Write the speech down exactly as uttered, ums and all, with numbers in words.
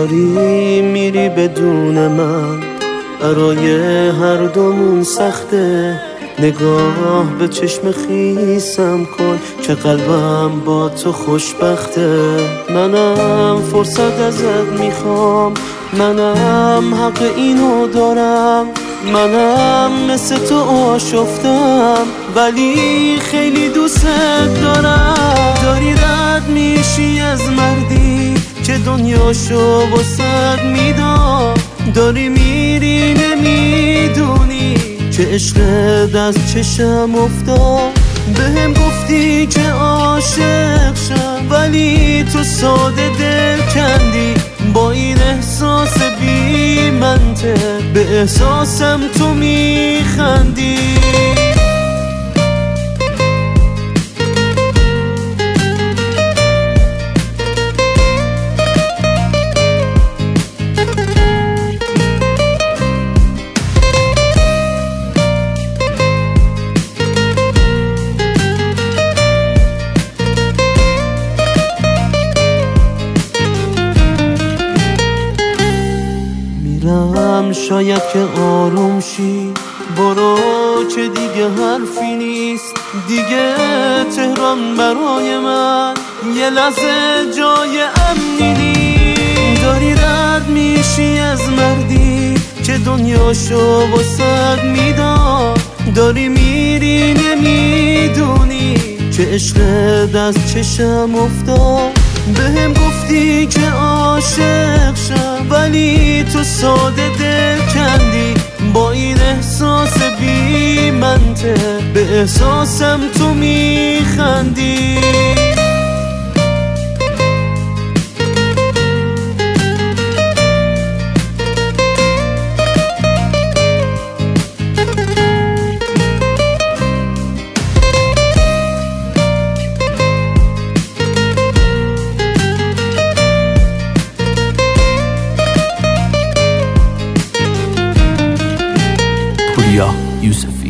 داری میری بدون من، برای هر دومون سخته. نگاه به چشم خیسم کن که قلبم با تو خوشبخته. منم فرصت ازت میخوام، منم حق اینو دارم. منم مثل تو آشفتم ولی خیلی دوست دارم. داری رد میشی از مردی که دنیاشو واسد میداد. داری میری نمیدونی که عشقت از چشم افتاد. بهم گفتی که عاشق شم ولی تو ساده دل کندی. با این احساس بی منطق به احساسم تو میخندی. شاید که آروم شی، برو که دیگه حرفی نیست. دیگه تهران برای من یه لحظه جای امنی نیست. داری رد میشی از مردی که دنیاشو واسد میداد. داری میری نمیدونی که عشقت از چشم افتاد. بهم گفتی که عاشق شم ولی تو ساده دل کندی. با این احساس بی منطق به احساسم تو میخندی. Yusufi.